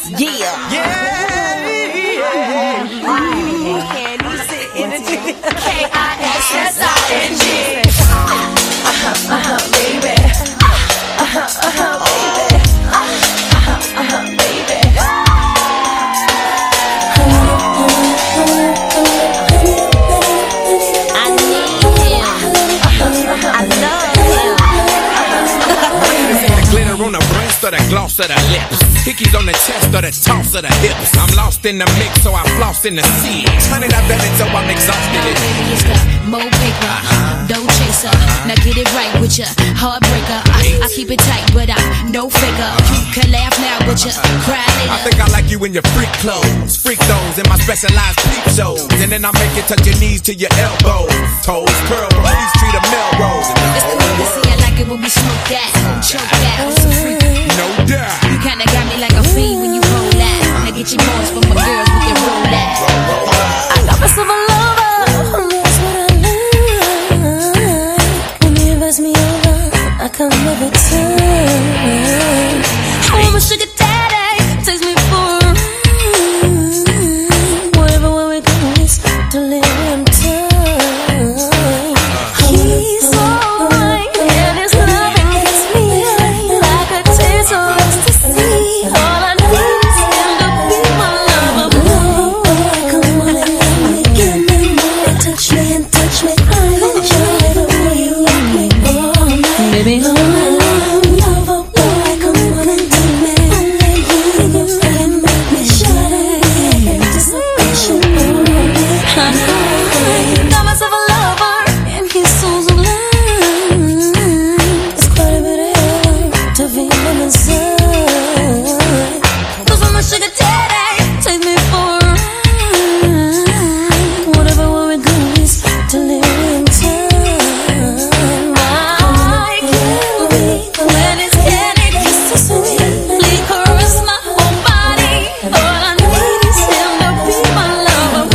Yeah. Can you sit in the KISSING? Baby. Baby. Baby. I need him. I love him. The glitter on the breast or the gloss of the lips. Hickeys on the chest or the toss of the hips. I'm lost in the mix, so I floss in the sea. Honey, I bet it so I'm exhausted. It's the Mo paper, dough chaser. Now get it right with ya, heartbreaker. I keep it tight, but I'm no faker. You can laugh now, but you cry later. I think I like you in your freak clothes, freak those in my specialized peep shows. And then I make you touch your knees to your elbows. Toes curl from Peachtree to Melrose. It's the way to see I like it when we smoke that, choke that. I'm so freaky. No doubt. You kinda got me like a fiend when you roll that. Now get your boys from my girls, we can roll that. I got myself a lover. That's what I like. When he invites me over, I come every time. I want my sugar daddy, takes me for a ride. Wherever we go is delirium time. He's so right, and his loving gets me like a taste of ecstasy. All I need is him to be my lover. Come on and let me get me more. Touch me and touch me. I enjoy the way you rock me all night. Baby, all night long. Lover boy, come on and do me. Only you can make me shine. Anticipation all night. I know. Got myself a lover, and he's so sublime. It's quite a bit of hell to be him inside. 'Cause I'm a sugar daddy, take me for a ride. Whatever we do is delirium time. I can't breathe when his candy kisses sweetly caress my whole body. All I need is him to be my lover.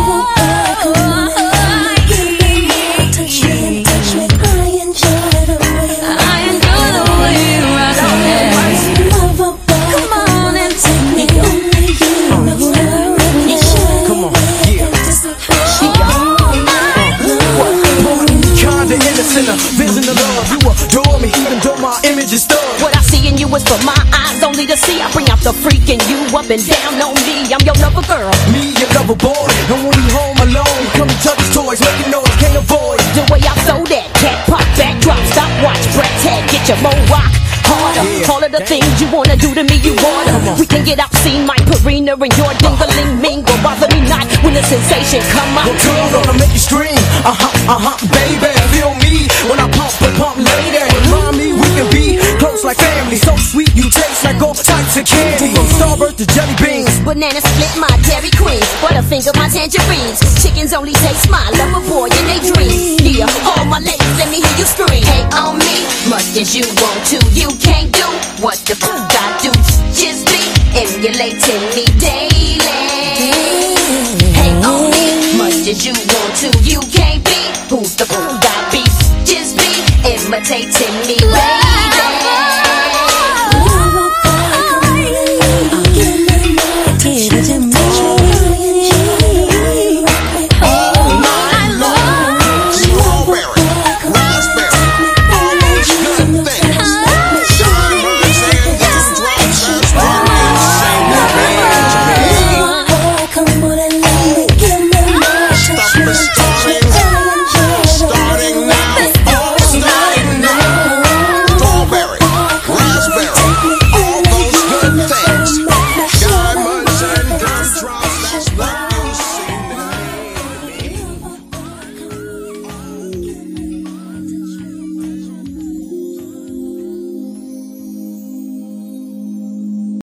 Touch me and touch me. I enjoy the way you rock me. Lover boy, come on and take me. Only you know what I really shine. Come on, yeah. Anticipation all night long. Kinda innocent, a vision of love. You adore me, even though my image is stuck. What I see in you is for my eyes only to see. I bring out the freak in you, up and down on me. I'm your lover girl. Me, your lover boy. And when we home alone, come and touch his toys, making noise, can't avoid. The way I throw that cat pop, backdrop, stop, watch, Brett's head, get your mo rock harder. Yeah. All of the things you wanna do to me, you wanna. We can get obscene, my Purina and your dingling mingle. Bother me not when the sensation come out. Well, turn on to make you scream. Baby, feel me when I pump and pump, lady. Remind me we can be close like family. So sweet, you taste like all types of candy. From Starburst to jelly beans. Banana split my Dairy Queen, Butterfinger my tangerines. Chickens only taste my lover boy in they dreams. Yeah, all my ladies, let me hear you scream. Hate on me, much as you want to. You can't do what the fuck I do. Just be emulating me daily. Hate on me, much as you want to. You can't be who the fuck I be. Just be imitating me, baby.